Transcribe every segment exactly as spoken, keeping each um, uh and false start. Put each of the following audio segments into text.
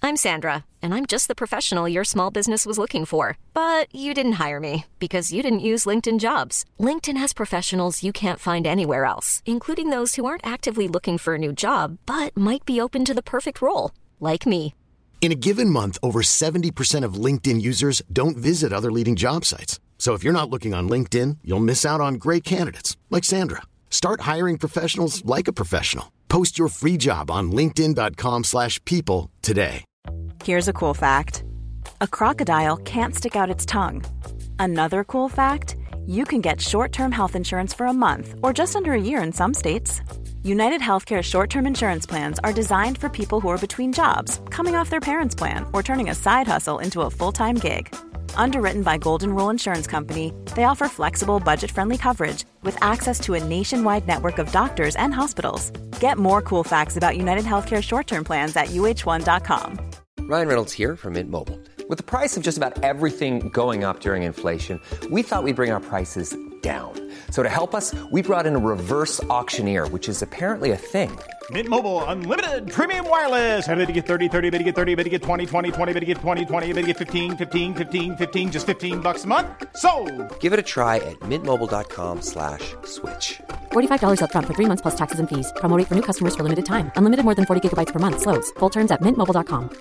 I'm Sandra, and I'm just the professional your small business was looking for. But you didn't hire me because you didn't use LinkedIn Jobs. LinkedIn has professionals you can't find anywhere else, including those who aren't actively looking for a new job, but might be open to the perfect role, like me. In a given month, over seventy percent of LinkedIn users don't visit other leading job sites. So if you're not looking on LinkedIn, you'll miss out on great candidates like Sandra. Start hiring professionals like a professional. Post your free job on linkedin dot com slash people today. Here's a cool fact. A crocodile can't stick out its tongue. Another cool fact, you can get short-term health insurance for a month or just under a year in some states. United Healthcare short-term insurance plans are designed for people who are between jobs, coming off their parents' plan, or turning a side hustle into a full-time gig. Underwritten by Golden Rule Insurance Company, they offer flexible, budget-friendly coverage with access to a nationwide network of doctors and hospitals. Get more cool facts about United Healthcare short-term plans at U H one dot com. Ryan Reynolds here from Mint Mobile. With the price of just about everything going up during inflation, we thought we'd bring our prices down. So to help us, we brought in a reverse auctioneer, which is apparently a thing. Mint Mobile Unlimited Premium Wireless. How to get thirty, thirty, how to get thirty, how to get twenty, twenty, twenty, how to get twenty, twenty, how to get fifteen, fifteen, fifteen, fifteen, just fifteen bucks a month? Sold! Give it a try at mintmobile.com slash switch. forty-five dollars up front for three months plus taxes and fees. Promo rate for new customers for limited time. Unlimited more than forty gigabytes per month. Slows full terms at mint mobile dot com.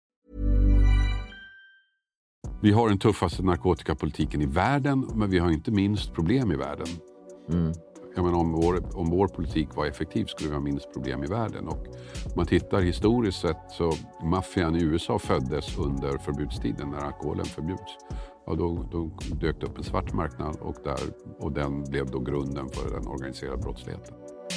Vi har den tuffaste narkotikapolitiken i världen, men vi har inte minst problem i världen. Mm. Jag menar, om, vår, om vår politik var effektiv skulle vi ha minst problem i världen. Och om man tittar historiskt sett så maffian i U S A föddes under förbudstiden när alkoholen förbjuds. Och då, då dök det upp en svart marknad och, där, och den blev då grunden för den organiserade brottsligheten.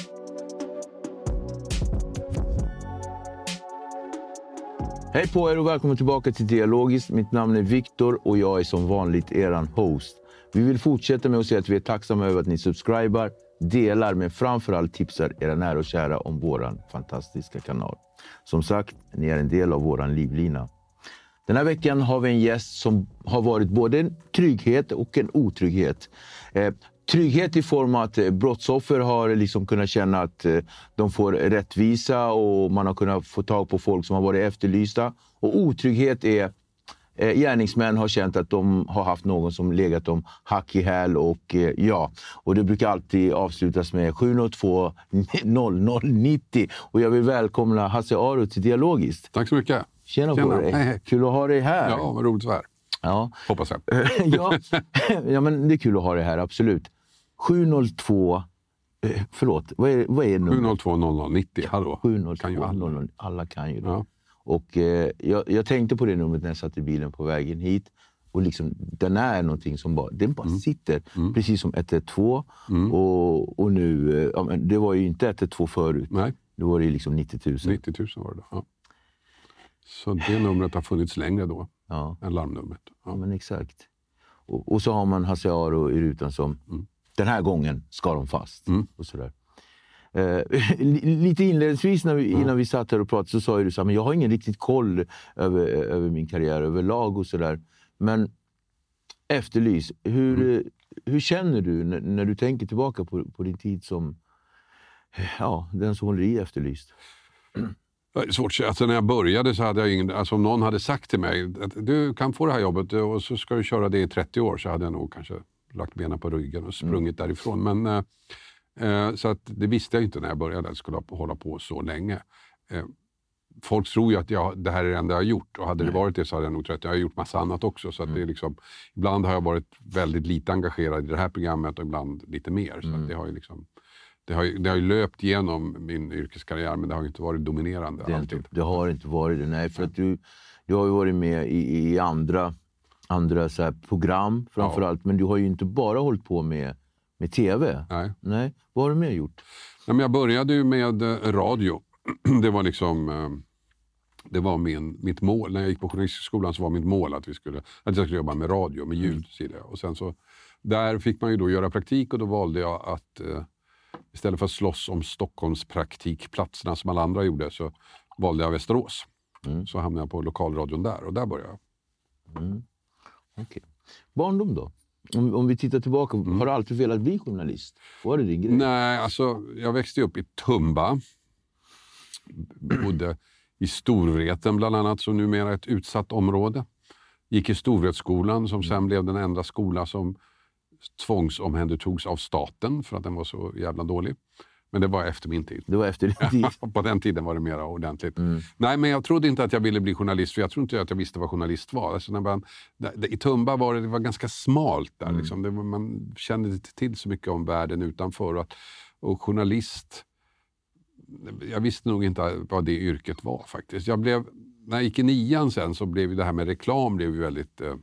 Hej på er och välkommen tillbaka till Dialogiskt. Mitt namn är Viktor och jag är som vanligt eran host. Vi vill fortsätta med att säga att vi är tacksamma över att ni subscribar, delar men framförallt tipsar era nära och kära om våran fantastiska kanal. Som sagt, ni är en del av våran livlina. Den här veckan har vi en gäst som har varit både en trygghet och en otrygghet. Eh, Trygghet i form av att brottsoffer har liksom kunnat känna att de får rättvisa och man har kunnat få tag på folk som har varit efterlysta. Och otrygghet är eh, gärningsmän har känt att de har haft någon som legat dem hack i häl och eh, ja. Och det brukar alltid avslutas med sju noll två noll noll nittio. Och jag vill välkomna Hasse Aro till Dialogiskt. Tack så mycket. Tjena, Tjena. på dig. Hej, hej. Kul att ha dig här. Ja, vad roligt att vara här. Ja. Hoppas jag. ja. ja, men det är kul att ha dig här, absolut. sju noll två, eh, förlåt, vad är, vad är numret? sju noll två noll noll nittio, hallå. sju noll två kan ju alla. noll noll, alla kan ju det. Ja. Och eh, jag, jag tänkte på det numret när jag satt i bilen på vägen hit. Och liksom, den är någonting som bara, den bara mm. sitter. Mm. Precis som ett ett två. Mm. Och, och nu, eh, ja, men det var ju inte ett ett två förut. Nej. Det var ju liksom nittio tusen. nittio tusen var det, ja. Så det numret har funnits längre då. Ja. Än larmnumret. Ja. Ja, men exakt. Och, och så har man Hasse Aro i rutan som... Mm. Den här gången ska de fast. Mm. Och sådär. Eh, lite inledningsvis när vi, mm. innan vi satt här och pratade så sa ju du så här, men jag har ingen riktigt koll över, över min karriär överlag och sådär. Men Efterlys, hur, mm. hur känner du när, när du tänker tillbaka på, på din tid som ja, den som håller i Efterlyst? Det är svårt. Alltså när jag började så hade jag ingen, alltså om någon hade sagt till mig att du kan få det här jobbet och så ska du köra det i trettio år, så hade jag nog kanske lagt benen på ryggen och sprungit mm. därifrån. Men, eh, så att det visste jag inte när jag började att jag skulle hålla på så länge. Eh, folk tror ju att jag, det här är det enda jag har gjort. Och hade Nej. det varit det så hade jag nog trött. Jag har gjort massa annat också. Så att mm. det är liksom, ibland har jag varit väldigt lite engagerad i det här programmet och ibland lite mer. Så mm. att det har ju liksom... Det har, ju, det har ju löpt genom min yrkeskarriär, men det har ju inte varit dominerande det alltid. Inte, det har inte varit det, nej. För att du, du har ju varit med i, i andra, andra så här program framförallt. Ja. Men du har ju inte bara hållit på med, med tv. Nej. nej. Vad har du mer gjort? Nej, men jag började ju med radio. Det var liksom... Det var min, mitt mål. När jag gick på journalistskolan så var mitt mål att, vi skulle, att jag skulle jobba med radio, med ljud. Mm. Och sen så... Där fick man ju då göra praktik och då valde jag att... Istället för att slåss om Stockholms praktikplatserna som alla andra gjorde så valde jag Västerås. Mm. Så hamnade jag på lokalradion där och där började jag. Mm. Okay. Barndom då? Om, om vi tittar tillbaka, mm. har du alltid velat bli journalist? Var det din grej? Nej, alltså jag växte upp i Tumba. Bodde i Storvreten bland annat, som numera är ett utsatt område. Gick i Storvretskolan som sen blev den enda skola som tvångsomhändertogs av staten för att den var så jävla dålig. Men det var efter min tid. Det var efter din tid. På den tiden var det mer ordentligt. Mm. Nej, men jag trodde inte att jag ville bli journalist, för jag trodde inte att jag visste vad journalist var. Alltså när man, i Tumba var det, det var ganska smalt där. Mm. Liksom. Det var, man kände inte till så mycket om världen utanför. Och, och journalist, jag visste nog inte vad det yrket var faktiskt. Jag blev, när jag gick i nian sen så blev det här med reklam blev ju väldigt... Eh,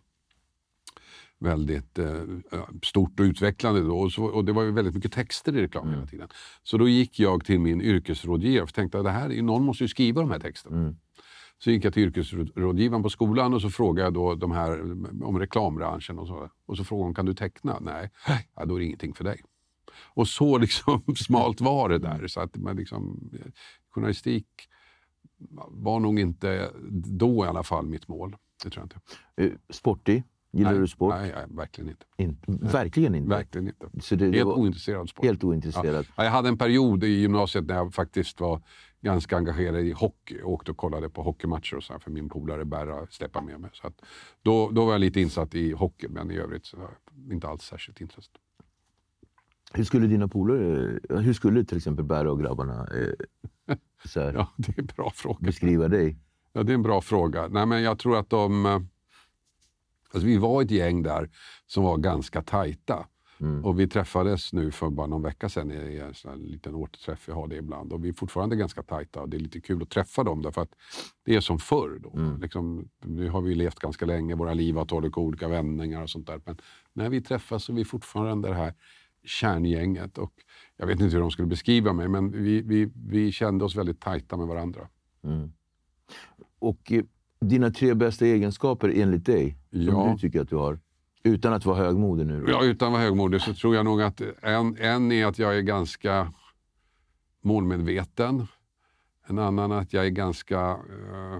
väldigt eh, stort och utvecklande då. Och, så, och det var ju väldigt mycket texter i reklam mm. hela tiden. Så då gick jag till min yrkesrådgivare och tänkte att det här, någon måste ju skriva de här texterna. Mm. Så gick jag till yrkesrådgivaren på skolan och så frågade jag då de här om reklambranschen och så. Och så frågade hon, kan du teckna? Nej, ja, då är det ingenting för dig. Och så liksom smalt var det där. Så att man liksom, journalistik var nog inte då i alla fall mitt mål. Det tror jag inte. Sportig? Gillar nej, du sport? Nej, nej verkligen inte. In, verkligen inte? Verkligen inte. Så det, helt det var ointresserad av sport. Helt ointresserad. Ja. Jag hade en period i gymnasiet när jag faktiskt var ganska engagerad i hockey. Jag åkte och kollade på hockeymatcher och så här, för min polare Berra släppade med mig. Så att då, då var jag lite insatt i hockey, men i övrigt så var jag inte alls särskilt intresserad. Hur skulle dina polare, hur skulle till exempel Berra och grabbarna eh, så här, ja, det är en bra fråga. Beskriva dig? Ja, det är en bra fråga. Nej, men jag tror att de... Alltså, vi var ett gäng där som var ganska tajta. Mm. Och vi träffades nu för bara någon vecka sedan i en sån här liten återträff. Vi har det ibland. Och vi är fortfarande ganska tajta. Och det är lite kul att träffa dem därför att det är som förr då. Mm. Liksom, nu har vi levt ganska länge. Våra liv har tagit olika vändningar och sånt där. Men när vi träffas så är vi fortfarande det här kärngänget. Och jag vet inte hur de skulle beskriva mig. Men vi, vi, vi kände oss väldigt tajta med varandra. Mm. Och... Dina tre bästa egenskaper enligt dig, som ja. du tycker att du har, utan att vara högmodig nu? Då? Ja, utan att vara högmodig så tror jag nog att en, en är att jag är ganska målmedveten. En annan att jag är ganska eh,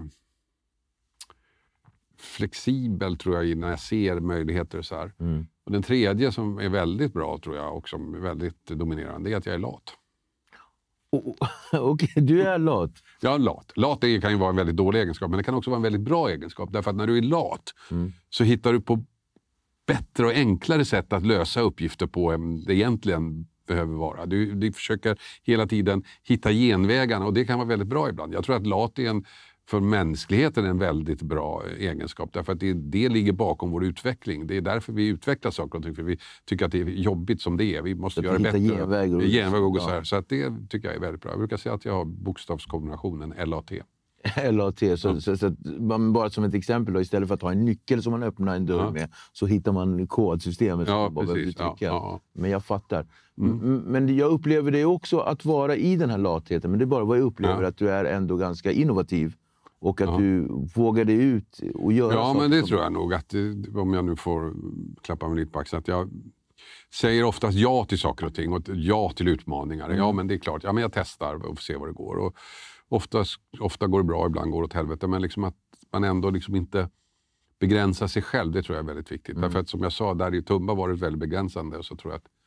flexibel tror jag när jag ser möjligheter så här. Mm. Och den tredje som är väldigt bra tror jag och som är väldigt dominerande är att jag är lat. Oh, Okej, okay, du är lat. Ja, lat. Lat är, kan ju vara en väldigt dålig egenskap, men det kan också vara en väldigt bra egenskap. Därför att när du är lat mm. så hittar du på bättre och enklare sätt att lösa uppgifter på än det egentligen behöver vara. Du, du försöker hela tiden hitta genvägarna och det kan vara väldigt bra ibland. Jag tror att lat är en, för mänskligheten en väldigt bra egenskap. Därför att det, det ligger bakom vår utveckling. Det är därför vi utvecklar saker och ting. För vi tycker att det är jobbigt som det är. Vi måste göra det bättre. Genvägar och, genväg och ja. så här. Så att det tycker jag är väldigt bra. Jag brukar säga att jag har bokstavskombinationen L A T. L A T. Så, ja. så, så, så man, bara som ett exempel då, istället för att ha en nyckel som man öppnar en dörr ja. med, så hittar man kodsystemet. Ja, som man bara precis. Ja, ja. Men jag fattar. Mm. Men jag upplever det också att vara i den här latheten. Men det är bara vad jag upplever, ja. att du är ändå ganska innovativ. Och att ja. du vågar dig ut och göra Ja, saker. men det tror jag nog. Att det, om jag nu får klappa mig lite på axeln. Att jag säger oftast ja till saker och ting. Och ja till utmaningar. Mm. Ja, men det är klart. Ja, men jag testar och får se vad det går. Och oftast, ofta går det bra, ibland går det åt helvete. Men liksom att man ändå liksom inte begränsar sig själv. Det tror jag är väldigt viktigt. Mm. Därför att som jag sa, där i Tumba var det väldigt begränsande. Och så tror jag att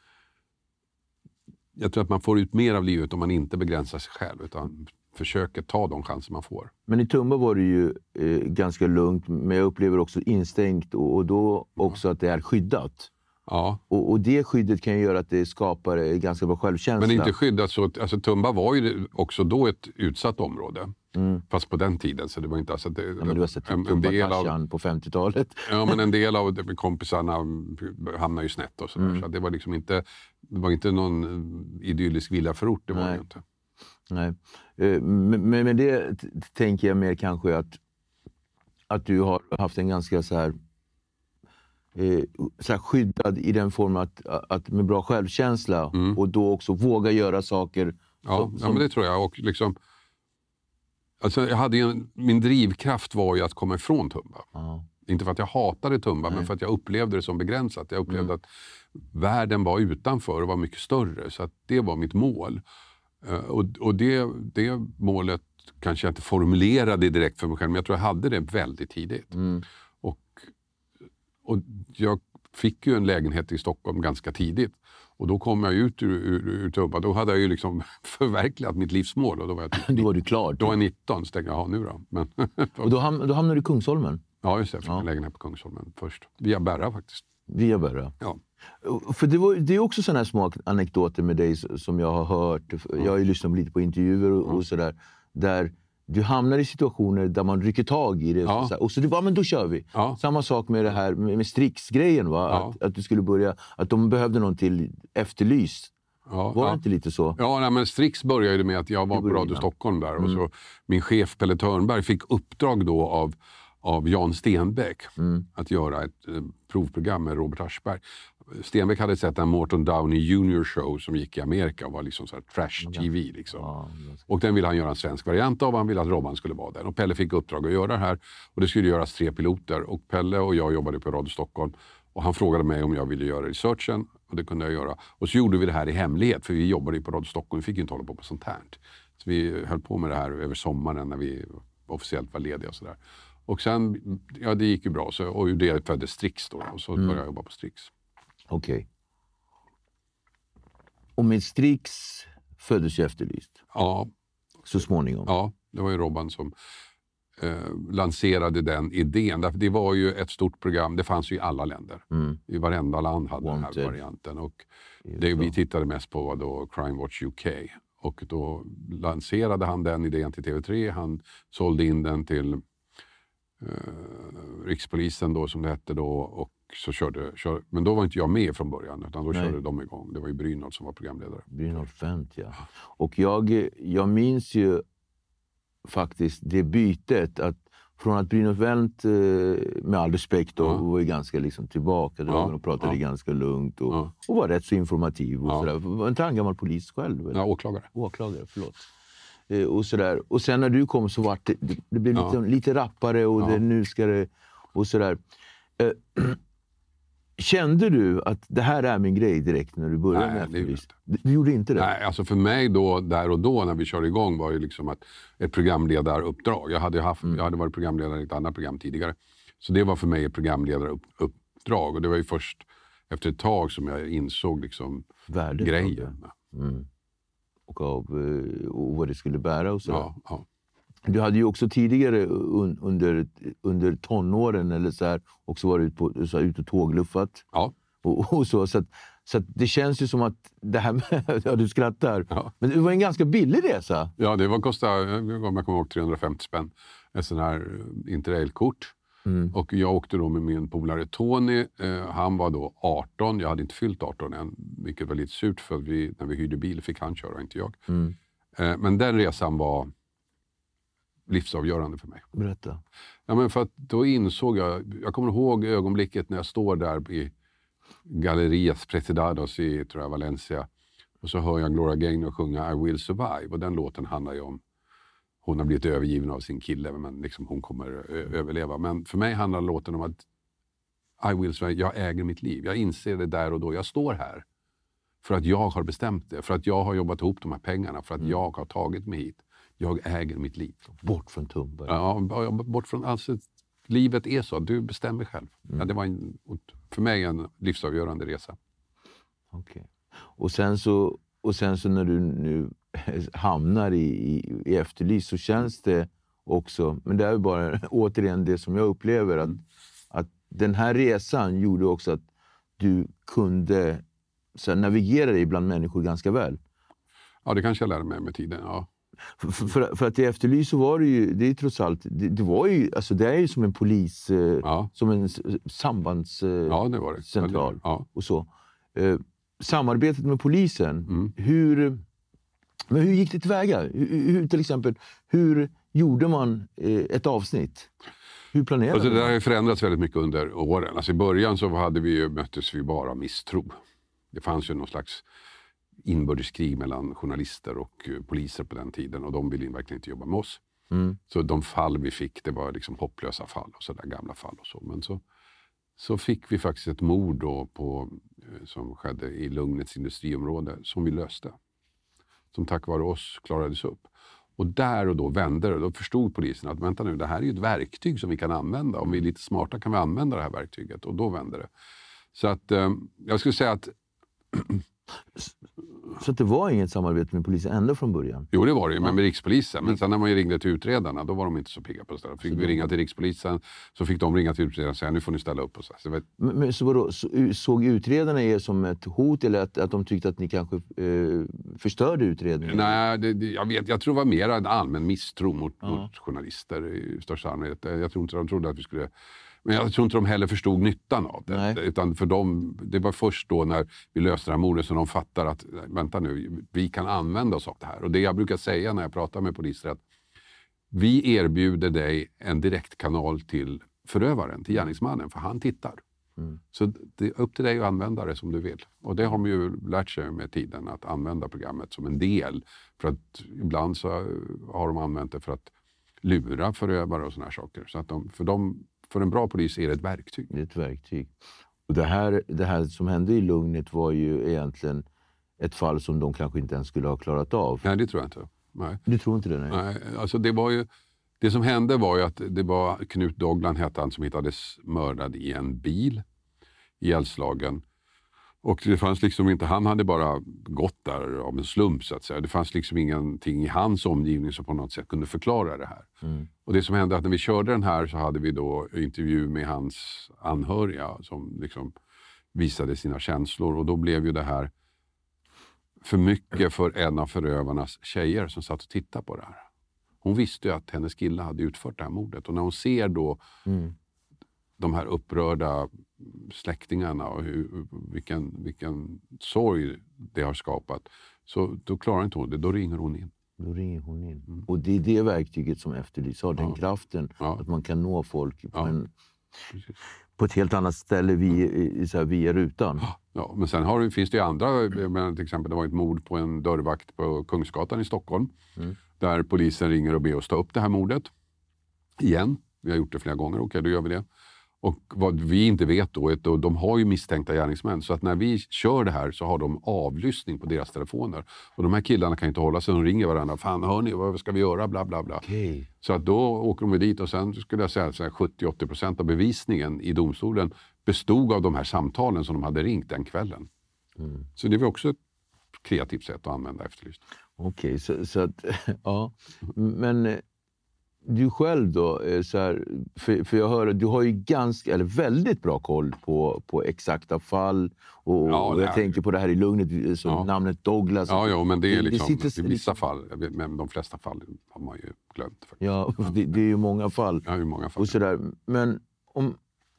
jag tror att man får ut mer av livet om man inte begränsar sig själv. Utan försöker ta de chanser man får. Men i Tumba var det ju eh, ganska lugnt, men jag upplever också instängt och, och då också ja. att det är skyddat. Ja. Och, och det skyddet kan ju göra att det skapar eh, ganska bra självkänsla. Men inte skyddat så, alltså Tumba var ju också då ett utsatt område. Mm. Fast på den tiden så det var inte... Alltså det, ja, men du har sett en, en del av, på femtiotalet. Ja, men en del av de, kompisarna hamnade ju snett och sådär. Mm. Så det var liksom inte, det var inte någon idyllisk villaförort, det var Nej. det ju inte. Nej, men med det t- tänker jag mer kanske att, att du har haft en ganska så här, eh, så här skyddad i den formen att, att med bra självkänsla mm. och då också våga göra saker. Ja, som, ja men det tror jag. Och liksom, alltså jag hade ju en, min drivkraft var ju att komma ifrån Tumba. Ja. Inte för att jag hatade Tumba, Nej. men för att jag upplevde det som begränsat. Jag upplevde mm. att världen var utanför och var mycket större. Så att det var mitt mål. Uh, och och det, det målet kanske jag inte formulerade direkt för mig själv, men jag tror jag hade det väldigt tidigt. Mm. Och, och jag fick ju en lägenhet i Stockholm ganska tidigt. Och då kom jag ut ur, ur, ur Tubba. Då hade jag ju liksom förverkligat mitt livsmål. Och då var jag typ, då var du klar. Då var jag nitton, så tänkte jag, ja nu då. Men, och då, ham, då hamnade du i Kungsholmen? Ja, just det. Jag fick en lägenhet på Kungsholmen först. Via Berra faktiskt. Via Berra? Ja. För det, var, det är också sådana här små anekdoter med dig som jag har hört. Jag har ju lyssnat lite på intervjuer och, och sådär. Där du hamnar i situationer där man rycker tag i det. Ja. Så och så du bara, men då kör vi. Ja. Samma sak med det här med, med Strix-grejen, va? Ja. Att, att du skulle börja, att de behövde någon till Efterlyst. Ja, var det ja. inte lite så? Ja, nej, men Strix började med att jag var på Radio Stockholm där. Mm. Och så min chef Pelle Törnberg fick uppdrag då av, av Jan Stenbeck mm. att göra ett eh, provprogram med Robert Aschberg. Stenbeck hade sett en Morton Downey junior show som gick i Amerika och var liksom så här trash-T V. Liksom. Ja, och den ville han göra en svensk variant av. Han ville att Robban skulle vara den. Och Pelle fick uppdrag att göra det här. Och det skulle göras tre piloter. Och Pelle och jag jobbade på Radio Stockholm. Och han frågade mig om jag ville göra researchen. Och det kunde jag göra. Och så gjorde vi det här i hemlighet. För vi jobbade ju på Radio Stockholm. Vi fick inte hålla på på sånt här. Så vi höll på med det här över sommaren när vi officiellt var lediga och sådär. Och sen, ja det gick ju bra. Så, och det föddes Strix då. Och så mm. började jag jobba på Strix. Okej. Okay. Och med Strix föddes ju Efterlyst. Ja. Så småningom. Ja, det var ju Robban som eh, lanserade den idén. Därför det var ju ett stort program. Det fanns ju i alla länder. Mm. I varenda land hade Wanted. Den här varianten. Och det vi tittade mest på var då Crime Watch U K. Och då lanserade han den idén till T V tre. Han sålde in den till eh, Rikspolisen då som det hette då. Och så körde, körde, men då var inte jag med från början utan då Nej. körde de igång. Det var ju Brynolf som var programledare. Brynolf Fent, ja. Och jag, jag minns ju faktiskt det bytet att från att Brynolf Fent med all respekt då, ja. var ju ganska liksom tillbaka ja. och pratade ja. ganska lugnt och, ja. och var rätt så informativ och ja. sådär. Var inte han gammal polis själv? Eller? Ja, åklagare. Åklagare, förlåt. Eh, och sådär. Och sen när du kom så var det, det, det blev lite, ja. lite rappare och ja. det, nu ska det och sådär. Eh, Kände du att det här är min grej direkt när du började Nej, med Efterlyst? Du, du gjorde inte det? Nej, alltså för mig då, där och då när vi körde igång var ju liksom att ett programledaruppdrag. Jag hade, haft, mm. jag hade varit programledare i ett annat program tidigare. Så det var för mig ett programledaruppdrag. Och det var ju först efter ett tag som jag insåg liksom Värdet grejen. Mm. Och, av, och vad det skulle bära och så. Ja, ja. Du hade ju också tidigare un, under, under tonåren eller så här, också varit ut, på, så här, ut och tågluffat. Ja. Och, och så, så, att, så att det känns ju som att det här med, ja du skrattar. Ja. Men det var en ganska billig resa. Ja, det var kostade, jag kommer ihåg trehundrafemtio spänn. En sån här interrailkort. Mm. Och jag åkte då med min polare Tony. Eh, han var då arton, jag hade inte fyllt arton än. Vilket var lite surt för vi, när vi hyrde bil fick han köra, inte jag. Mm. Eh, men den resan var livsavgörande för mig. Berätta. Ja, men för att då insåg jag, jag kommer ihåg ögonblicket när jag står där i Gallerias Presidados i, tror jag, Valencia. Och så hör jag Gloria Gaynor sjunga I Will Survive. Och den låten handlar ju om, hon har blivit övergiven av sin kille, men liksom hon kommer ö- överleva. Men för mig handlar låten om att I will survive, jag äger mitt liv. Jag inser det där och då. Jag står här för att jag har bestämt det. För att jag har jobbat ihop de här pengarna. För att mm. jag har tagit mig hit. Jag äger mitt liv. Bort från Tumba. Ja, bort från... Alltså, livet är så. Du bestämmer själv. Mm. Ja, det var en, för mig en livsavgörande resa. Okej. Okay. Och sen så, och sen så när du nu hamnar i, i, i Efterlyst så känns det också... Men det är bara återigen det som jag upplever. Att, mm. att den här resan gjorde också att du kunde så här, navigera dig bland människor ganska väl. Ja, det kanske jag lärde mig med tiden, ja. För, för, för att i Efterlyst så var det ju, det är trots allt, det, det var ju, alltså det är ju som en polis, ja. som en sambandscentral ja, det var det. central ja, det, ja. och så. Eh, samarbetet med polisen, mm. hur, men hur gick det tillväga? Hur, hur, till exempel, hur gjorde man eh, ett avsnitt? Hur planerade alltså, man? Det har ju förändrats väldigt mycket under åren. Alltså, i början så hade vi ju, möttes vi bara misstro. Det fanns ju någon slags inbördeskrig mellan journalister och uh, poliser på den tiden. Och de ville verkligen inte jobba med oss. Mm. Så de fall vi fick, det var liksom hopplösa fall. Och sådär gamla fall och så. Men så, så fick vi faktiskt ett mord då på, uh, som skedde i Lugnets industriområde. Som vi löste. Som tack vare oss klarades upp. Och där och då vände det. Då förstod polisen att vänta nu, det här är ju ett verktyg som vi kan använda. Om vi är lite smarta kan vi använda det här verktyget. Och då vände det. Så att uh, jag skulle säga att Så att det var inget samarbete med polisen ända från början? Jo, det var det ju, men med Rikspolisen. Men sen när man ringde till utredarna, då var de inte så pigga på det stället. Fick vi ringa till Rikspolisen, så fick de ringa till utredarna och säga, nu får ni ställa upp. Och så. Så vet... Men, men så vadå, så, såg utredarna er som ett hot, eller att, att de tyckte att ni kanske eh, förstörde utredningen? Nej, det, det, jag, vet, jag tror det var mer en allmän misstro mot, ja. mot journalister i största allmänhet. Jag tror inte de trodde att vi skulle... Men jag tror inte de heller förstod nyttan av det. Nej. Utan för dem, det var först då när vi löste det här mordet som de fattar att, vänta nu, vi kan använda oss av det här. Och det jag brukar säga när jag pratar med poliser är att vi erbjuder dig en direktkanal till förövaren, till gärningsmannen, för han tittar. Mm. Så det är upp till dig att använda det som du vill. Och det har de ju lärt sig med tiden, att använda programmet som en del. För att ibland så har de använt det för att lura förövare och såna här saker. Så att de, för dem... För en bra polis är det ett verktyg. Det är ett verktyg. Och det här, det här som hände i Lugnet var ju egentligen ett fall som de kanske inte ens skulle ha klarat av. Nej, det tror jag inte. Nej. Du tror inte det? Nej, nej alltså det var ju... Det som hände var ju att det var Knut Dogland, hette han, som hittades mördad i en bil i Älvslagen. Och det fanns liksom inte, han hade bara gått där av en slump så att säga. Det fanns liksom ingenting i hans omgivning som på något sätt kunde förklara det här. Mm. Och det som hände att när vi körde den här så hade vi då intervju med hans anhöriga som liksom visade sina känslor. Och då blev ju det här för mycket för en av förövarnas tjejer som satt och tittade på det här. Hon visste ju att hennes kille hade utfört det här mordet. Och när hon ser då mm. de här upprörda släktingarna och hur, vilken, vilken sorg det har skapat, så då klarar inte hon det, då ringer hon in. Då ringer hon in. Mm. Och det är det verktyget som efterlyser, har den ja. kraften ja. att man kan nå folk på, ja. en, på ett helt annat ställe via, så här, via rutan. Ja, men sen har, finns det ju andra, men till exempel det var ett mord på en dörrvakt på Kungsgatan i Stockholm, mm. där polisen ringer och ber oss ta upp det här mordet igen. Vi har gjort det flera gånger, okej okay, då gör vi det. Och vad vi inte vet då, är att de har ju misstänkta gärningsmän. Så att när vi kör det här så har de avlyssning på deras telefoner. Och de här killarna kan inte hålla sig, de ringer varandra. Fan, hör ni, vad ska vi göra? Bla, bla, bla. Okay. Så att då åker de dit och sen skulle jag säga att sjuttio till åttio procent av bevisningen i domstolen bestod av de här samtalen som de hade ringt den kvällen. Mm. Så det var också ett kreativt sätt att använda Efterlyst. Okej, okay, så, så att, ja. Men... Du själv då, så här, för, för jag hör att du har ju ganska, eller väldigt bra koll på, på exakta fall. Och, ja, och jag tänker på det här i Lugnet, som ja. namnet Douglas. Ja, ja, men det är liksom, det sitter, i vissa fall, men de flesta fall har man ju glömt. Faktiskt. Ja, det, det är ju många fall. Ja, det är många fall. Och så där. Men om,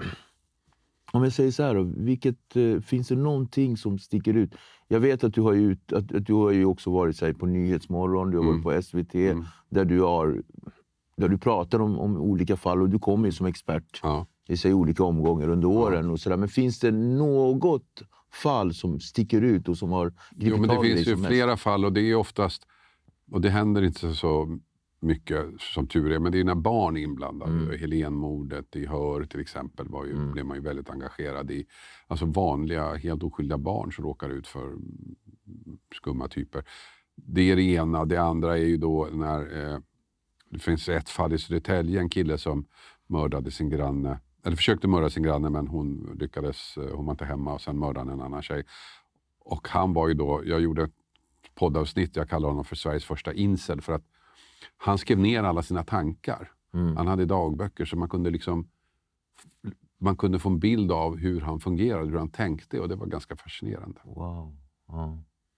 om jag säger så här då, vilket, finns det någonting som sticker ut? Jag vet att du har ju, att, att du har ju också varit så här, på Nyhetsmorgon, du har mm. varit på S V T, mm. där du har... Där du pratar om, om olika fall och du kommer ju som expert ja. i sig olika omgångar under åren. Ja. Och så där. Men finns det något fall som sticker ut och som har gripit? Jo, men det finns ju flera mest? fall och det är oftast, och det händer inte så mycket som tur är, men det är när barn är inblandade. Mm. Helenmordet i Hör till exempel var ju, mm. blev man ju väldigt engagerad i. Alltså vanliga, helt oskyldiga barn som råkar ut för skumma typer. Det är det ena. Det andra är ju då när... Eh, Det finns ett fall i Södertälje, en kille som mördade sin granne, eller försökte mörda sin granne, men hon lyckades, hon var inte hemma, och sen mördade en annan tjej. Och han var ju då, jag gjorde ett poddavsnitt, jag kallar honom för Sveriges första incel, för att han skrev ner alla sina tankar. Mm. Han hade dagböcker så man kunde liksom, man kunde få en bild av hur han fungerade, hur han tänkte, och det var ganska fascinerande. Wow. Wow.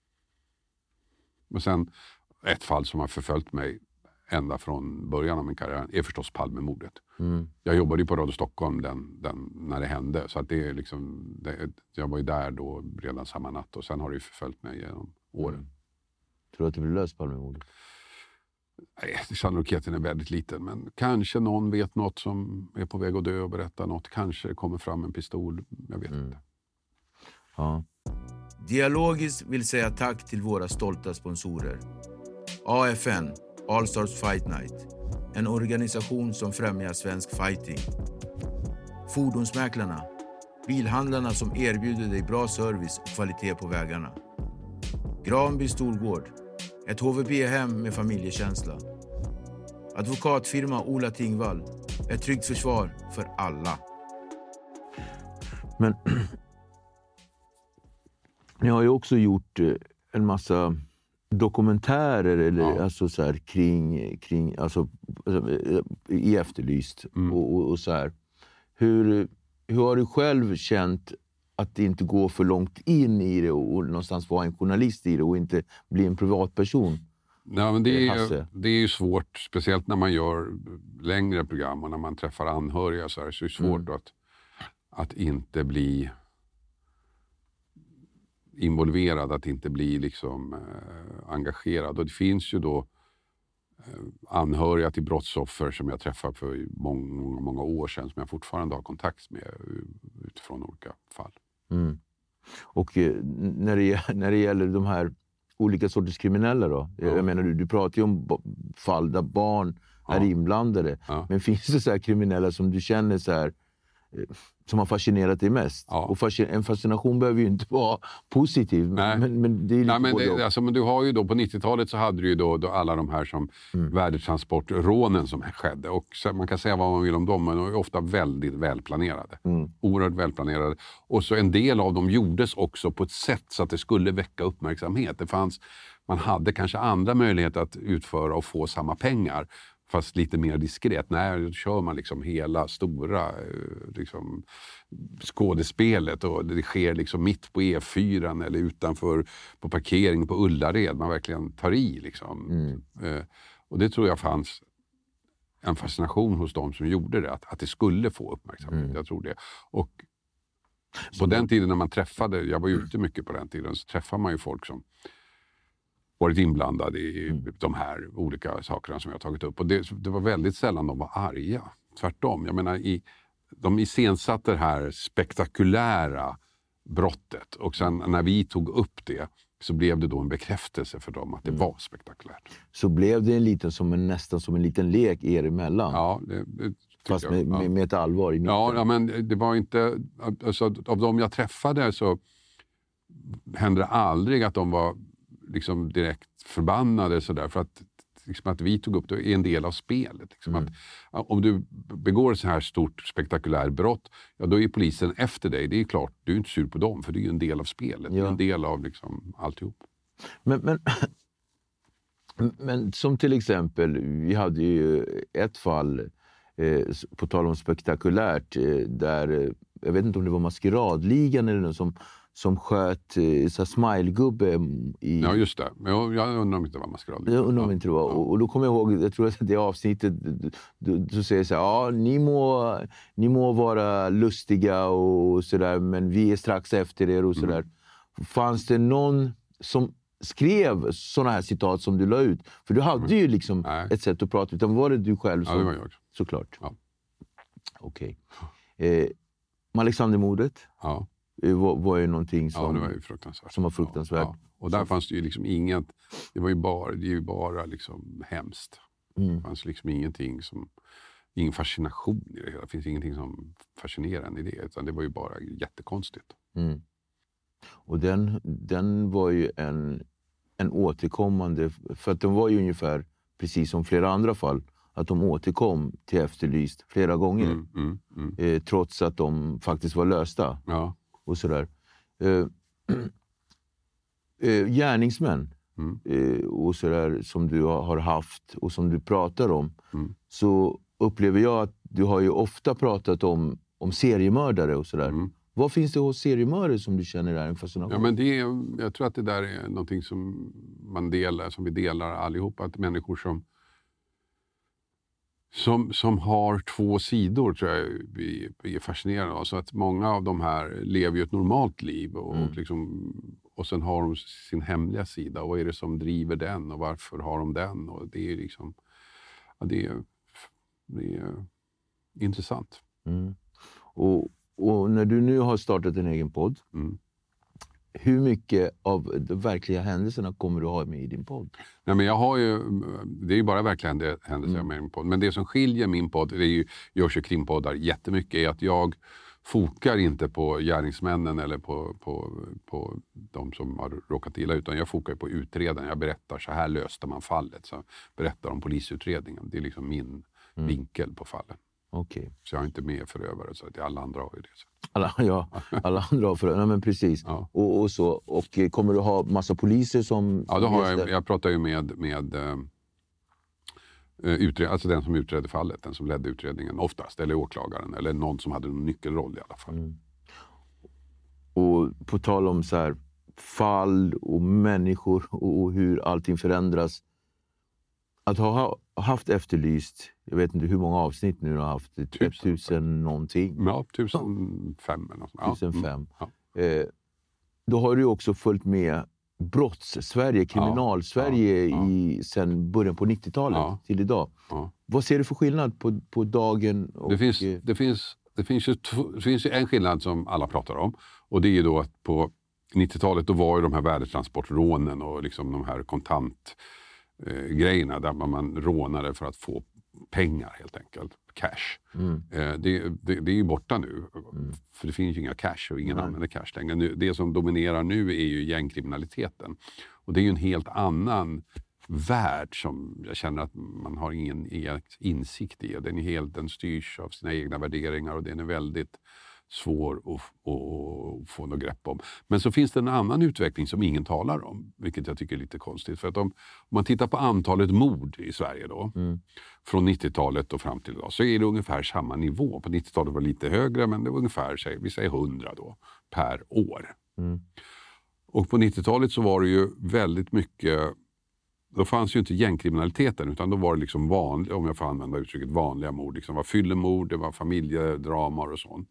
Och sen ett fall som har förföljt mig ända från början av min karriär är förstås Palmemordet. Mm. Jag jobbade ju på Radio Stockholm den, den, när det hände. Så att det är liksom, det, jag var ju där då redan samma natt. Och sen har det ju förföljt mig genom åren. Mm. Tror du att det blir löst Palmemordet? Nej, sannolikheten är väldigt liten. Men kanske någon vet något som är på väg att dö och berätta något. Kanske det kommer fram en pistol. Jag vet mm. inte. Ja. Dialogiskt vill säga tack till våra stolta sponsorer. A F N, All Stars Fight Night. En organisation som främjar svensk fighting. Fordonsmäklarna. Bilhandlarna som erbjuder dig bra service och kvalitet på vägarna. Granby Storgård. Ett H V B-hem med familjekänsla. Advokatfirma Ola Tingvall. Ett tryggt försvar för alla. Men Ni har ju också gjort en massa dokumentärer eller, ja. alltså så här, kring, kring alltså, i Efterlyst. Mm. Och, och, och så här. Hur, hur har du själv känt att det inte går för långt in i det och, och någonstans vara en journalist i det och inte bli en privatperson? Ja, men det, är ju, det är ju svårt, speciellt när man gör längre program och när man träffar anhöriga så, här, så är det svårt mm. att, att inte bli involverad, att inte bli liksom eh, engagerad. Och det finns ju då eh, anhöriga till brottsoffer som jag träffade för många, många år sedan som jag fortfarande har kontakt med utifrån olika fall. Mm. Och eh, när, det, när det gäller de här olika sorters kriminella då? Ja. Jag menar, du, du pratar ju om fall där barn ja. är inblandade. Ja. Men finns det så här kriminella som du känner så här som har fascinerat dig mest? Ja. Och fascin- en fascination behöver ju inte vara positiv. Nej. Men, men det är lite Nej, men, det, alltså, men du har ju då på nittiotalet så hade du ju då, då alla de här som mm. värdetransportrånen som skedde. Och så, man kan säga vad man vill om dem, men de är ofta väldigt välplanerade. Mm. Oerhört välplanerade. Och så en del av dem gjordes också på ett sätt så att det skulle väcka uppmärksamhet. Det fanns, man hade kanske andra möjligheter att utföra och få samma pengar. Fast lite mer diskret. Nej, då kör man liksom hela stora liksom, skådespelet och det sker liksom mitt på E fyra eller utanför på parkering på Ullared. Man verkligen tar i liksom. Mm. Eh, och det tror jag fanns en fascination hos dem som gjorde det. Att, att det skulle få uppmärksamhet. Mm. Jag tror det. Och på den tiden när man träffade, jag var ute mycket på den tiden, så träffade man ju folk som varit inblandade i mm. de här olika sakerna som jag har tagit upp. Och det, det var väldigt sällan de var arga. Tvärtom. Jag menar, i, de iscensatte det här spektakulära brottet. Och sen när vi tog upp det så blev det då en bekräftelse för dem att det mm. var spektakulärt. Så blev det en liten, som en, nästan som en liten lek er emellan? Ja, det, det fast med, med, med ett allvar i mitten? Ja, ja, men det var inte... Alltså, av de jag träffade så hände det aldrig att de var liksom direkt förbannade så där, för att, liksom att vi tog upp det är en del av spelet. Liksom mm. att, om du begår så här stort spektakulärt brott, ja, då är polisen efter dig. Det är klart, du är inte sur på dem, för det är ju en del av spelet. Ja. Det är en del av liksom alltihop. Men, men, men som till exempel, vi hade ju ett fall eh, på tal om spektakulärt eh, där, eh, jag vet inte om det var Maskeradligan eller något som som sköt eh, så smilegubbe i... Ja, just det. Jag, jag undrar om det var Maskerad. Jag undrar om inte det var. Ja. Och, och då kommer jag ihåg, jag tror att det avsnittet, du, du säger så här, ja, ni må, ni må vara lustiga och sådär, men vi är strax efter er och sådär. Mm. Fanns det någon som skrev sådana här citat som du la ut? För du hade mm. ju liksom Nej. ett sätt att prata, utan var det du själv som... Ja, det var jag. Såklart. Ja. Okej. Okay. Eh, Alexandermordet? Ja. Var, var ju någonting som, ja, det var ju fruktansvärt. Som var fruktansvärt. Ja, ja. Och där så. Fanns det ju liksom inget, det var ju bara, det är ju bara liksom hemskt. Mm. Det fanns liksom ingenting som, ingen fascination i det hela. Det finns ingenting som fascinerar en i det, utan det var ju bara jättekonstigt. Mm. Och den, den var ju en, en återkommande, för att den var ju ungefär precis som flera andra fall, att de återkom till Efterlyst flera gånger. Mm, mm, mm. Eh, trots att de faktiskt var lösta. Ja. Och sådär. Eh, eh, gärningsmän mm. eh, och sådär som du har haft och som du pratar om, mm. så upplever jag att du har ju ofta pratat om, om seriemördare och sådär. Mm. Vad finns det hos seriemördare som du känner är en fascination? Ja, men det är, jag tror att det där är någonting som man delar, som vi delar allihopa, att människor som Som, som har två sidor, tror jag vi, vi är fascinerade av. Så att många av de här lever ju ett normalt liv och, mm. och, liksom, och sen har de sin hemliga sida. Och vad är det som driver den och varför har de den? Och det är liksom, ja, det är, det är intressant. Mm. Och, och när du nu har startat en egen podd, mm. hur mycket av de verkliga händelserna kommer du ha med i din podd? Nej, men jag har ju, det är ju bara verkliga händelser mm. med min podd. Men det som skiljer min podd, det är ju, görs ju krimpoddar jättemycket, är att jag fokar inte på gärningsmännen eller på, på, på de som har råkat illa, utan jag fokar på utredaren. Jag berättar, så här löste man fallet. Så berättar om polisutredningen. Det är liksom min mm. vinkel på fallen. Okay. Så jag är inte med förövare, så att alla andra har ju det. Alla, ja, alla andra har förövare. Nej, men precis. Ja. Och, och, så. Och eh, kommer du ha massa poliser som... Ja, då har jag, jag pratar ju med, med uh, utred, alltså den som utredde fallet, den som ledde utredningen oftast, eller åklagaren, eller någon som hade en nyckelroll i alla fall. Mm. Och på tal om så här, fall och människor och, och hur allting förändras. Att ha haft Efterlyst, jag vet inte hur många avsnitt nu har haft, tusen, tusen någonting. Ja, tusen fem eller något. Ja. tusen fem. Ja. Eh, då har du också följt med brotts-Sverige, kriminal-Sverige ja, ja, i sen början på nittiotalet ja, till idag. Ja. Vad ser du för skillnad på, på dagen? Och, det, finns, det, finns, det, finns ju två, det finns ju en skillnad som alla pratar om. Och det är ju då att på nittiotalet då var ju de här värdetransportrånen och liksom de här kontant eh, grejerna där man, man rånade för att få pengar helt enkelt. Cash. Mm. Eh, det, det, det är ju borta nu. Mm. För det finns ju inga cash och ingen mm. använder cash längre. Nu, det som dominerar nu är ju gängkriminaliteten. Och det är ju en helt annan värld som jag känner att man har ingen insikt i. Den, är helt, den styrs av sina egna värderingar och den är väldigt svår att, att få något grepp om. Men så finns det en annan utveckling som ingen talar om, vilket jag tycker är lite konstigt. För att om, om man tittar på antalet mord i Sverige då, mm. från nittiotalet och fram till idag, så är det ungefär samma nivå. På nittiotalet var det lite högre, men det var ungefär, vi säger hundra då, per år. Mm. Och på nittiotalet så var det ju väldigt mycket, då fanns ju inte gängkriminaliteten, utan då var det liksom vanliga, om jag får använda uttrycket, vanliga mord. Liksom var fyllemord, det var familjedramar och sånt.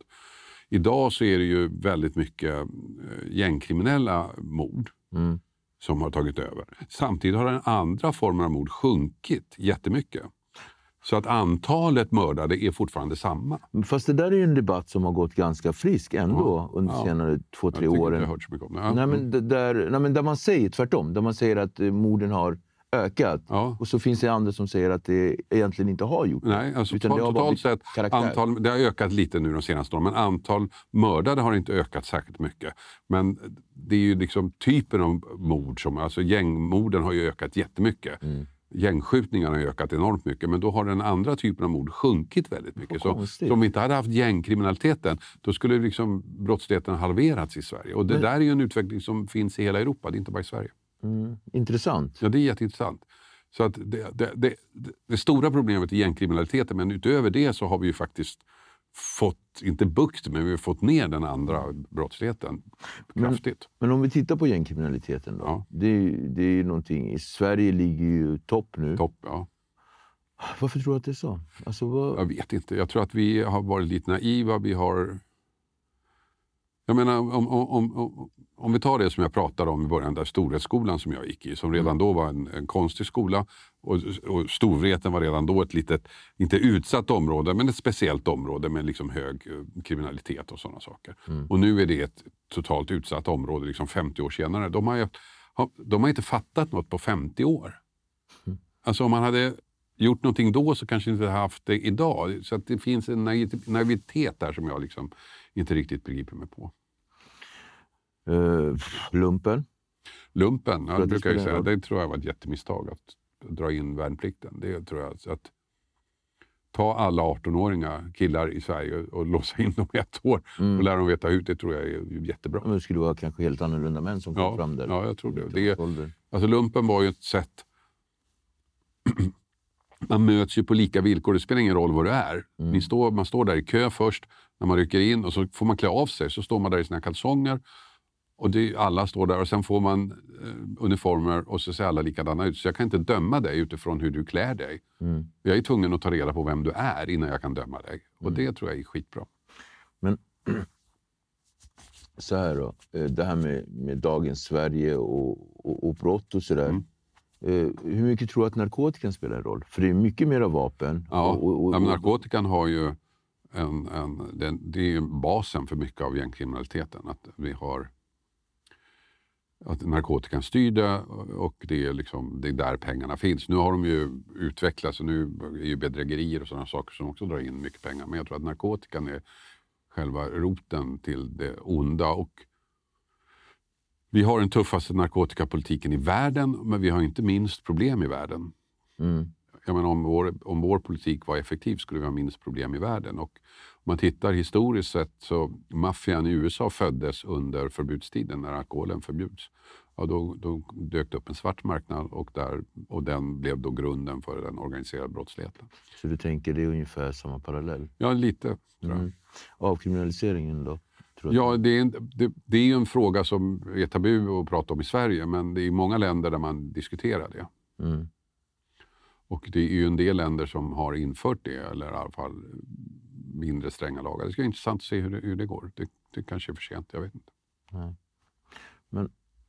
Idag så är det ju väldigt mycket gängkriminella mord mm. som har tagit över. Samtidigt har den andra formen av mord sjunkit jättemycket. Så att antalet mördade är fortfarande samma. Fast det där är ju en debatt som har gått ganska frisk ändå ja, under ja. senare två, tre jag åren. Jag har hört så mycket om det. Ja. Nej, men där, nej, men där man säger tvärtom. Där man säger att morden har ökat. Ja. Och så finns det andra som säger att det egentligen inte har gjort det. Nej, alltså utan totalt, det har totalt sett, antal, det har ökat lite nu de senaste åren, men antal mördade har inte ökat särskilt mycket. Men det är ju liksom typen av mord, som, alltså gängmorden har ju ökat jättemycket. Mm. Gängskjutningarna har ökat enormt mycket, men då har den andra typen av mord sjunkit väldigt mycket. Så, så om vi inte hade haft gängkriminaliteten, då skulle liksom brottsligheten halverats i Sverige. Och det men... där är ju en utveckling som finns i hela Europa, det är inte bara i Sverige. Mm, intressant. Ja, det är jätteintressant. Så att det, det, det, det stora problemet är gängkriminaliteten, men utöver det så har vi ju faktiskt fått, inte bukt, men vi har fått ner den andra brottsligheten kraftigt. Men, men om vi tittar på gängkriminaliteten då. Ja. Det, det är ju någonting, i Sverige ligger ju topp nu. Topp, ja. Varför tror du att det är så? Alltså, vad... Jag vet inte. Jag tror att vi har varit lite naiva. Vi har... Jag menar, om, om, om, om vi tar det som jag pratade om i början, där Storhetsskolan som jag gick i, som redan då var en, en konstig skola, och, och Storvreten var redan då ett litet, inte utsatt område, men ett speciellt område med liksom hög kriminalitet och sådana saker. Mm. Och nu är det ett totalt utsatt område liksom femtio år senare. De har, ju, de har inte fattat något på femtio år. Mm. Alltså om man hade gjort någonting då så kanske inte haft det idag. Så att det finns en naivitet där som jag liksom inte riktigt begriper mig på. Uh, lumpen? Lumpen, ja, det brukar jag säga. Det tror jag var ett jättemisstag att dra in värnplikten. Det tror jag. Så att ta alla arton-åringar killar i Sverige och låsa in dem i ett år mm. och lära dem veta ut, det tror jag är jättebra. Men det skulle vara kanske helt annorlunda män som kom ja, fram där. Ja, jag tror det. det är, alltså lumpen var ju ett sätt... Man möts ju på lika villkor, det spelar ingen roll vad det är. Mm. Ni står, man står där i kö först när man rycker in och så får man klä av sig. Så står man där i sina kalsonger och det, alla står där och sen får man eh, uniformer och så ser alla likadana ut. Så jag kan inte döma dig utifrån hur du klär dig. Mm. Jag är tvungen att ta reda på vem du är innan jag kan döma dig. Och mm. det tror jag är skitbra. Men så här då, det här med, med dagens Sverige och, och, och brott och sådär. Mm. Uh, hur mycket tror du att narkotikan spelar en roll? För det är mycket mera vapen. Ja, och, och, och, ja men narkotikan har ju en, en, det, det är ju basen för mycket av gängkriminaliteten. Att vi har att narkotikan styr det och det är, liksom, det är där pengarna finns. Nu har de ju utvecklats och nu är ju bedrägerier och sådana saker som också drar in mycket pengar. Men jag tror att narkotikan är själva roten till det onda. Och vi har den tuffaste narkotikapolitiken i världen, men vi har inte minst problem i världen. Mm. jag menar, om, vår, om vår politik var effektiv skulle vi ha minst problem i världen. Och om man tittar historiskt sett så maffian i U S A föddes under förbudstiden när alkoholen förbjuds. Ja, då, då dök det upp en svart marknad och, där, och den blev då grunden för den organiserade brottsligheten. Så du tänker det är ungefär samma parallell? Ja, lite tror jag. Mm. Avkriminaliseringen då? Tror ja, det är, en, det, det är ju en fråga som är tabu att prata om i Sverige, men det är många länder där man diskuterar det. Mm. Och det är ju en del länder som har infört det, eller i alla fall mindre stränga lagar. Det ska vara intressant att se hur det, hur det går. Det, det kanske är för sent, jag vet inte. Ja. Men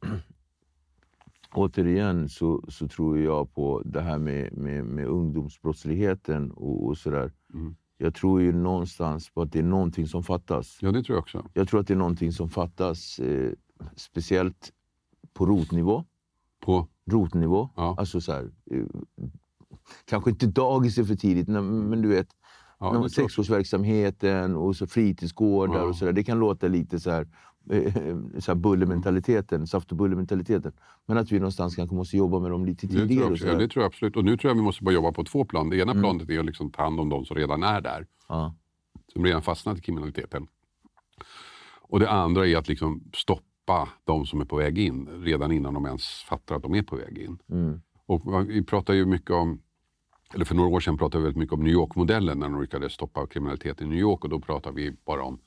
återigen så, så tror jag på det här med, med, med ungdomsbrottsligheten och, och sådär. Mm. Jag tror ju någonstans på att det är någonting som fattas. Ja, det tror jag också. Jag tror att det är någonting som fattas, eh, speciellt på rotnivå. På? Rotnivå. Ja. Alltså så här, eh, kanske inte dagis är för tidigt, men, men du vet, ja, sexårsverksamheten och så fritidsgårdar ja. och sådär. Det kan låta lite så här, eh, så här bullermentaliteten, saft- och bullermentaliteten. Men att vi någonstans kanske måste jobba med dem lite tidigare. Det tror jag, och ja, det tror jag absolut. Och nu tror jag vi måste bara jobba på två plan. Det ena mm. planet är att liksom ta hand om de som redan är där. Ja. Som redan fastnat i kriminaliteten. Och det andra är att liksom stoppa de som är på väg in redan innan de ens fattar att de är på väg in. Mm. Och vi pratar ju mycket om, eller för några år sedan pratade vi väldigt mycket om New York-modellen när de lyckades stoppa kriminalitet i New York, och då pratar vi bara om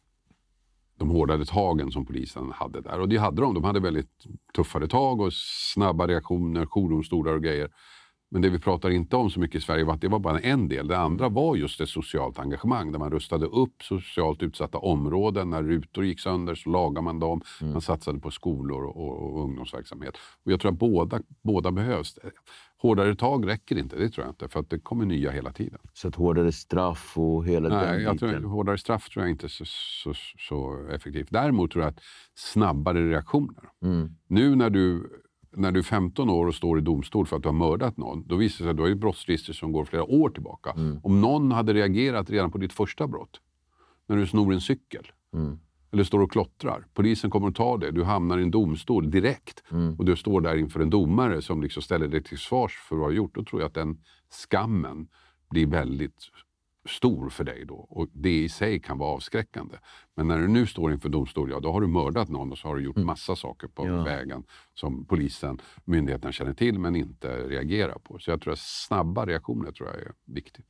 de hårdare tagen som polisen hade där. Och det hade de. De hade väldigt tuffare tag och snabba reaktioner, jourdomstolar och grejer. Men det vi pratar inte om så mycket i Sverige var att det var bara en del. Det andra var just ett socialt engagemang där man rustade upp socialt utsatta områden. När rutor gick sönder så lagade man dem. Mm. Man satsade på skolor och, och, och ungdomsverksamhet. Och jag tror att båda, båda behövs. Hårdare tag räcker inte, det tror jag inte. För att det kommer nya hela tiden. Så att hårdare straff och hela Nej, den jag biten? tror, hårdare straff tror jag inte är så, så, så effektivt. Däremot tror jag att snabbare reaktioner. Mm. Nu när du... När du är femton år och står i domstol för att du har mördat någon, då visar det sig att du har ett brottsregister som går flera år tillbaka. Mm. Om någon hade reagerat redan på ditt första brott, när du snor en cykel, mm. eller står och klottrar, polisen kommer att ta det, du hamnar i en domstol direkt, mm. och du står där inför en domare som liksom ställer dig till svars för vad du har gjort, då tror jag att den skammen blir väldigt stor för dig då. Och det i sig kan vara avskräckande. Men när du nu står inför domstol, ja, då har du mördat någon och så har du gjort massa saker på ja. vägen som polisen, myndigheterna känner till men inte reagerar på. Så jag tror att snabba reaktioner tror jag är viktigt.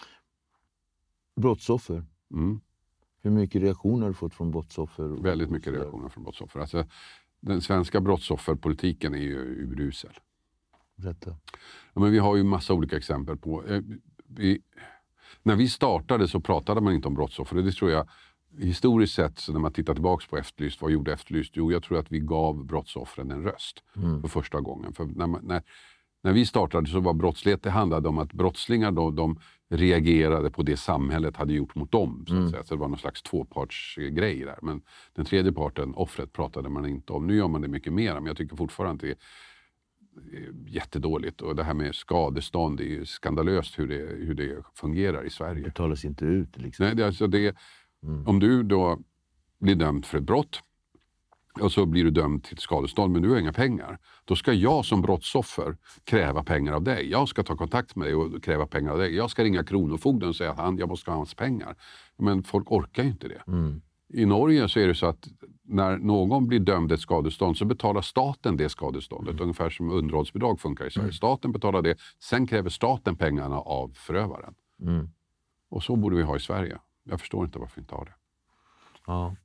Brottsoffer. Mm. Hur mycket reaktioner har du fått från brottsoffer? Väldigt mycket reaktioner från brottsoffer. Alltså, den svenska brottsofferpolitiken är ju urusel. Berätta. Ja, men vi har ju massa olika exempel på... Eh, vi, När vi startade så pratade man inte om brottsoffer. Det tror jag historiskt sett, så när man tittar tillbaka på Efterlyst, vad gjorde Efterlyst? Jo, jag tror att vi gav brottsoffren en röst mm. för första gången. För när, man, när, när vi startade så var brottslighet, det handlade om att brottslingar då, de reagerade på det samhället hade gjort mot dem. Så, att mm. säga. Så det var någon slags tvåpartsgrej där. Men den tredje parten, offret, pratade man inte om. Nu gör man det mycket mer, men jag tycker fortfarande att det är jättedåligt, och det här med skadestånd är ju skandalöst hur det, hur det fungerar i Sverige. Det betalas inte ut liksom. Nej, det, alltså det, mm. om du då blir dömd för ett brott och så blir du dömd till skadestånd men du har inga pengar, då ska jag som brottsoffer kräva pengar av dig. Jag ska ta kontakt med dig och kräva pengar av dig. Jag ska ringa kronofogden och säga att han, jag måste ha hans pengar. Men folk orkar ju inte det. Mm. I Norge så är det så att när någon blir dömd ett skadestånd så betalar staten det skadeståndet. Mm. Ungefär som underhållsbidrag funkar i Sverige. Mm. Staten betalar det, sen kräver staten pengarna av förövaren. Mm. Och så borde vi ha i Sverige. Jag förstår inte varför vi inte har det. Ja.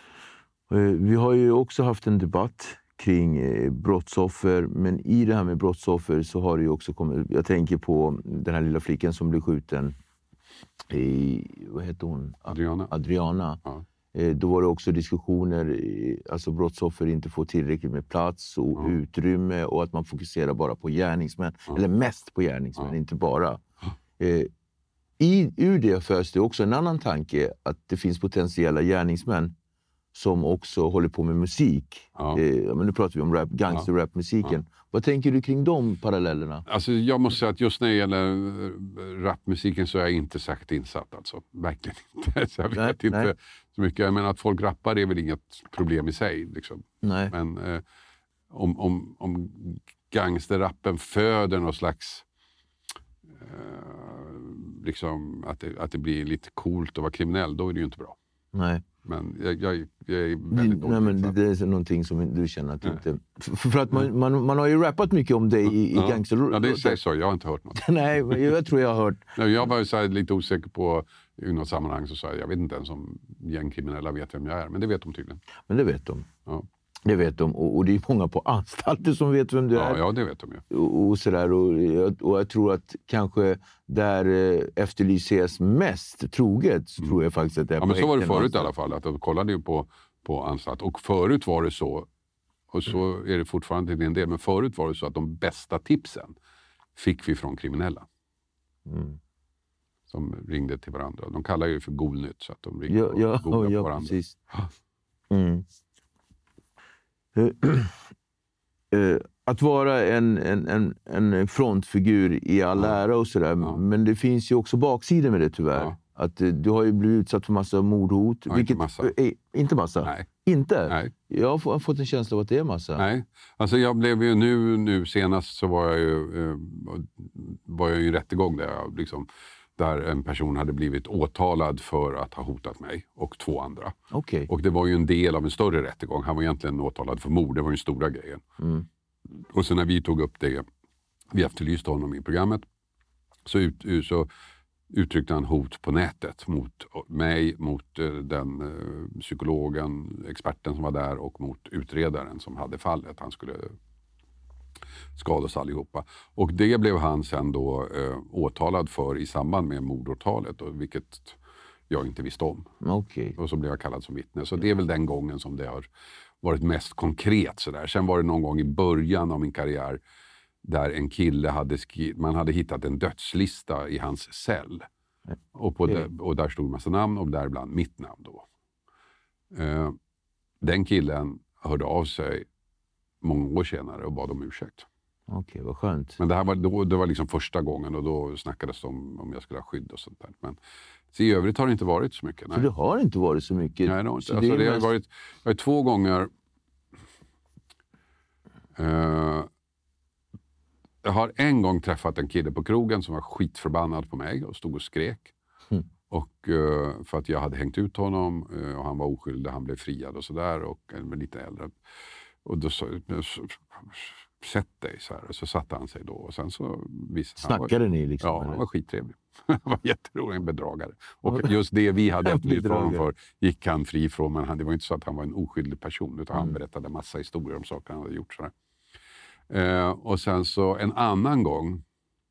Vi har ju också haft en debatt kring brottsoffer, men i det här med brottsoffer så har det ju också kommit, jag tänker på den här lilla flickan som blev skjuten i, vad heter hon? Adriana. Adriana. Ja. Då var det också diskussioner, alltså brottsoffer inte får tillräckligt med plats och ja. utrymme, och att man fokuserar bara på gärningsmän, ja. eller mest på gärningsmän, ja. inte bara. Ja. I, ur det förs det också en annan tanke, att det finns potentiella gärningsmän som också håller på med musik. Ja. Eh, men nu pratar vi om rap, gangster-rap-musiken. Ja. Vad tänker du kring de parallellerna? Alltså jag måste säga att just när det gäller rapmusiken så är jag inte särskilt insatt. Alltså. Verkligen inte. Så jag vet nej, inte nej. så mycket. Jag menar att folk rappar är väl inget problem i sig. Liksom. Nej. Men eh, om, om, om gangsterrappen föder någon slags eh, liksom att det, att det blir lite coolt att vara kriminell, då är det ju inte bra. Nej. Men jag, jag, jag är väldigt Nej, men det, det är någonting som du känner att du inte... För, för att man, man, man har ju rappat mycket om dig i, i ja. gangster... Ja, det sägs så. Jag har inte hört något. Nej, jag tror jag har hört... Jag var så här lite osäker på i något sammanhang så sa jag, jag vet inte ens om gängkriminella vet vem jag är. Men det vet de tydligen. Men det vet de. Ja. Det vet de. Och, och det är många på anstalter som vet vem du ja, är. Ja, det vet de ju. Och, och sådär. Och jag, och jag tror att kanske där eh, efterlyses mest troget så mm. tror jag faktiskt att det är ja, på men så var det förut anstalt. i alla fall. Att de kollade ju på, på anstalt. Och förut var det så, och så mm. är det fortfarande till en del, men förut var det så att de bästa tipsen fick vi från kriminella. Mm. Som ringde till varandra. De kallar ju det för golnytt, så att de ringde ja, ja, och ja, på varandra. Precis. Mm. Att vara en, en, en, en frontfigur i all ja. ära och sådär. Ja. Men det finns ju också baksidor med det tyvärr. Ja. Att du har ju blivit utsatt för massa mordhot. Ja, vilket, inte massa. Äh, inte massa? Nej. Inte? Nej. Jag har fått en känsla av att det är massa. Nej. Alltså jag blev ju nu, nu senast så var jag ju, eh, var jag ju i rättegång där jag liksom... Där en person hade blivit åtalad för att ha hotat mig och två andra. Okay. Och det var ju en del av en större rättegång. Han var egentligen åtalad för mord. Det var ju den stora grejen. Mm. Och sen när vi tog upp det, vi efterlyste honom i programmet, så, ut, så uttryckte han hot på nätet mot mig, mot den uh, psykologen, experten som var där och mot utredaren som hade fallet. Han skulle skadas allihopa. Och det blev han sen då eh, åtalad för i samband med mordåtalet, och vilket jag inte visste om. Okay. Och så blev jag kallad som vittne. Så det är väl den gången som det har varit mest konkret sådär. Sen var det någon gång i början av min karriär där en kille hade skrivit, man hade hittat en dödslista i hans cell. Och, på okay. de, och där stod en massa namn och däribland mitt namn då. Eh, den killen hörde av sig många år senare och bad om ursäkt. Okej, okay, vad skönt. Men det här var, då, det var liksom första gången och då snackades det om om jag skulle ha skydd och sånt där. Men så i övrigt har det inte varit så mycket. Nej. Så det har inte varit så mycket? Nej, det har inte. Så Alltså, det det mest... har varit, jag har två gånger... Uh, jag har en gång träffat en kille på krogen som var skitförbannad på mig och stod och skrek. Mm. Och uh, för att jag hade hängt ut honom uh, och han var oskyldig, han blev friad och sådär, och uh, lite äldre. Och då så, så sätt dig så här. Och så satte han sig då. Och sen så visste snackade han var, ni liksom? Ja, han var skittrevlig. Han var jätterolig, en bedragare. Och just det vi hade efterlyst honom för gick han fri ifrån. Men han, det var inte så att han var en oskyldig person. Utan mm. han berättade massa historier om saker han hade gjort. Så eh, och sen så en annan gång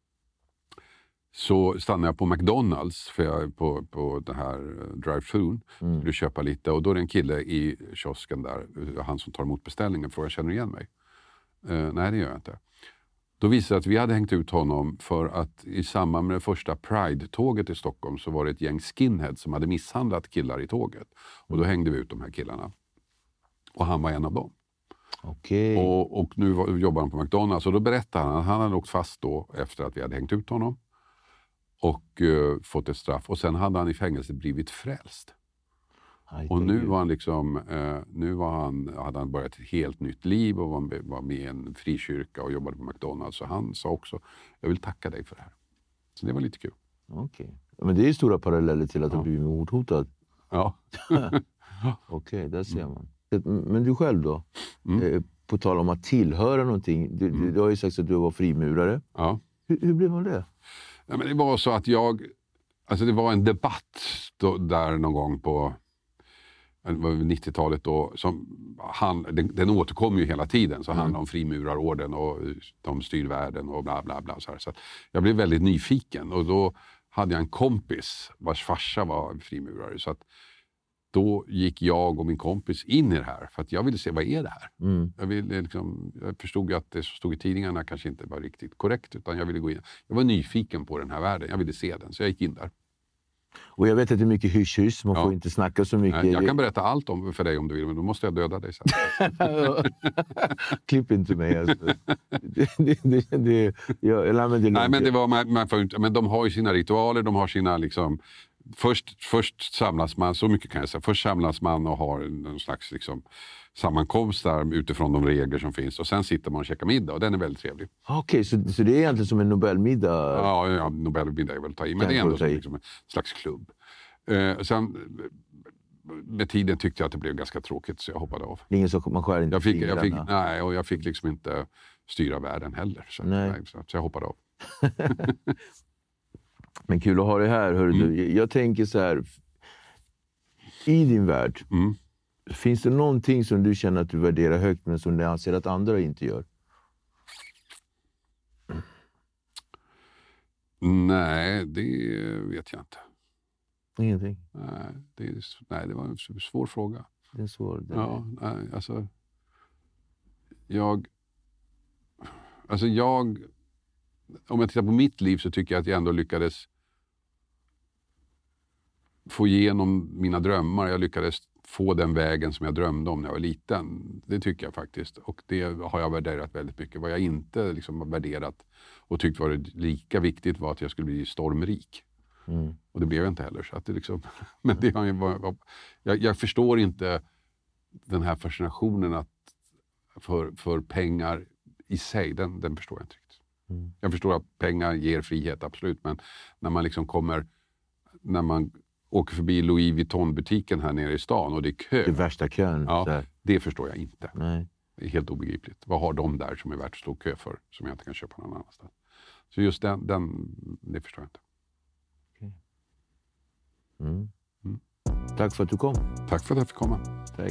så stannade jag på McDonalds för jag på, på det här drive-thrun. Mm. Skulle köpa lite. Och då är det en kille i kiosken där. Han som tar emot beställningen frågar, känner du igen mig? Uh, nej, det gör jag inte. Då visade det att vi hade hängt ut honom för att i samband med det första Pride-tåget i Stockholm så var det ett gäng skinheads som hade misshandlat killar i tåget. Och då hängde vi ut de här killarna. Och han var en av dem. Okay. Och, och nu var, jobbar han på McDonalds. Och då berättade han att han hade åkt fast då efter att vi hade hängt ut honom. Och uh, fått ett straff. Och sen hade han i fängelse blivit frälst. Aj, och nu var han liksom, eh, nu var han, hade han börjat ett helt nytt liv och var, var med i en frikyrka och jobbade på McDonalds. Så han sa också, jag vill tacka dig för det här. Så det var lite kul. Okej. Okay. Men det är ju stora paralleller till att ja. Du blivit mordhotad. Ja. Okej, okay, där ser man. Men du själv då? Mm. Eh, på tal om att tillhöra någonting. Du, mm. du har ju sagt att du var frimurare. Ja. Hur, hur blev man det? Ja, men det var så att jag, alltså det var en debatt då, där någon gång på nittiotalet då, som han, den, den återkom ju hela tiden, så mm. handlade om frimurarorden och de styr världen och bla bla bla. Så, här. Så jag blev väldigt nyfiken och då hade jag en kompis vars farsa var frimurare, så att då gick jag och min kompis in i det här för att jag ville se, vad är det här? Mm. Jag, ville, liksom, jag förstod ju att det som stod i tidningarna kanske inte var riktigt korrekt, utan jag ville gå in. Jag var nyfiken på den här världen, jag ville se den, så jag gick in där. Och jag vet att det är mycket hysch-hysch, man ja. får inte snacka så mycket. Nej, jag kan berätta allt om för dig om du vill, men då måste jag döda dig sen. Klipp inte mig. Alltså. det, det, det, det, jag, nej, men det nej, men det var, man, man får inte, men de har ju sina ritualer, de har sina liksom, först, först samlas man, så mycket kan jag säga, först samlas man och har en slags liksom, sammankomst där utifrån de regler som finns. Och sen sitter man och käkar middag och den är väldigt trevlig. Okej, okay, så, så det är egentligen som en Nobelmiddag? Ja, ja Nobelmiddag är väl att ta i, men det är ändå som liksom en slags klubb. Eh, sen med tiden tyckte jag att det blev ganska tråkigt så jag hoppade av. Det är ingen så man skär inte jag fick, jag fick, Nej, och jag fick liksom inte styra världen heller. Så, nej. Nej, så, så jag hoppade av. Men kul att ha det här. Hör mm. du. Jag tänker så här, i din värld, mm. finns det någonting som du känner att du värderar högt men som du anser att andra inte gör? Nej, det vet jag inte. Ingenting? Nej, det, är, nej, det var en svår fråga. Det är svår. Det är... Ja, nej, alltså... Jag... Alltså jag... Om jag tittar på mitt liv så tycker jag att jag ändå lyckades få igenom mina drömmar. Jag lyckades få den vägen som jag drömde om när jag var liten. Det tycker jag faktiskt. Och det har jag värderat väldigt mycket. Vad jag inte liksom har värderat och tyckt var lika viktigt var att jag skulle bli stormrik. Mm. Och det blev jag inte heller. Så att det liksom, men det har ju varit, jag, jag förstår inte den här fascinationen att för, för pengar i sig. Den, den förstår jag inte riktigt. Mm. Jag förstår att pengar ger frihet, absolut. Men när man liksom kommer, när man åker förbi Louis Vuitton-butiken här nere i stan och det är kö. Det värsta kön. Ja, det förstår jag inte. Nej. Det är helt obegripligt. Vad har de där som är värt att stå kö för som jag inte kan köpa någon annanstans? Så just den, den det förstår jag inte. Okay. Mm. Mm. Tack för att du kom. Tack för att jag fick komma. Tack.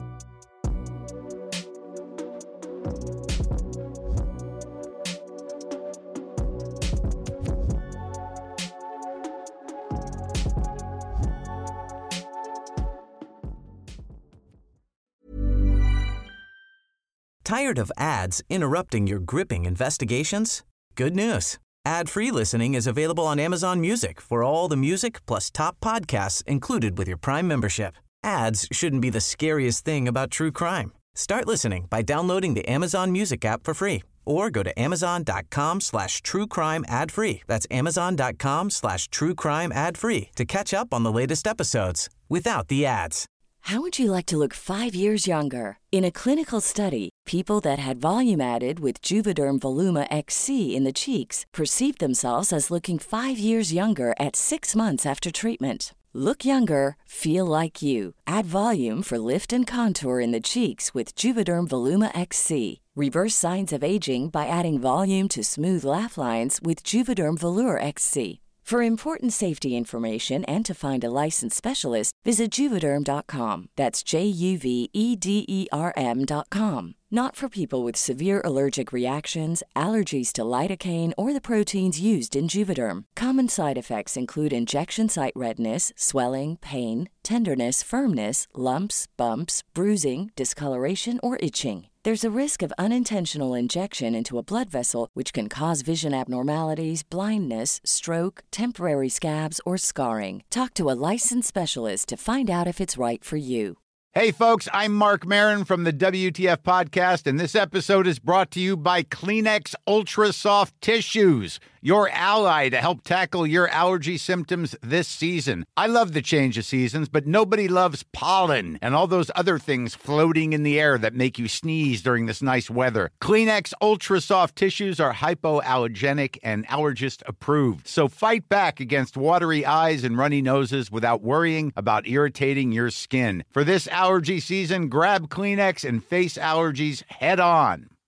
Tired of ads interrupting your gripping investigations? Good news. Ad-free listening is available on Amazon Music for all the music plus top podcasts included with your Prime membership. Ads shouldn't be the scariest thing about true crime. Start listening by downloading the Amazon Music app for free or go to amazon.com slash true crime ad free. That's amazon.com slash true crime ad free to catch up on the latest episodes without the ads. How would you like to look five years younger? In a clinical study, people that had volume added with Juvederm Voluma X C in the cheeks perceived themselves as looking five years younger at six months after treatment. Look younger, feel like you. Add volume for lift and contour in the cheeks with Juvederm Voluma X C. Reverse signs of aging by adding volume to smooth laugh lines with Juvederm Volure X C. For important safety information and to find a licensed specialist, visit Juvederm dot com. That's J U V E D E R M dot com. Not for people with severe allergic reactions, allergies to lidocaine, or the proteins used in Juvederm. Common side effects include injection site redness, swelling, pain, tenderness, firmness, lumps, bumps, bruising, discoloration, or itching. There's a risk of unintentional injection into a blood vessel, which can cause vision abnormalities, blindness, stroke, temporary scabs, or scarring. Talk to a licensed specialist to find out if it's right for you. Hey, folks, I'm Mark Maron from the W T F Podcast, and this episode is brought to you by Kleenex Ultra Soft Tissues, your ally to help tackle your allergy symptoms this season. I love the change of seasons, but nobody loves pollen and all those other things floating in the air that make you sneeze during this nice weather. Kleenex Ultra Soft Tissues are hypoallergenic and allergist approved, so fight back against watery eyes and runny noses without worrying about irritating your skin. For this allergy season, grab Kleenex and face allergies head on.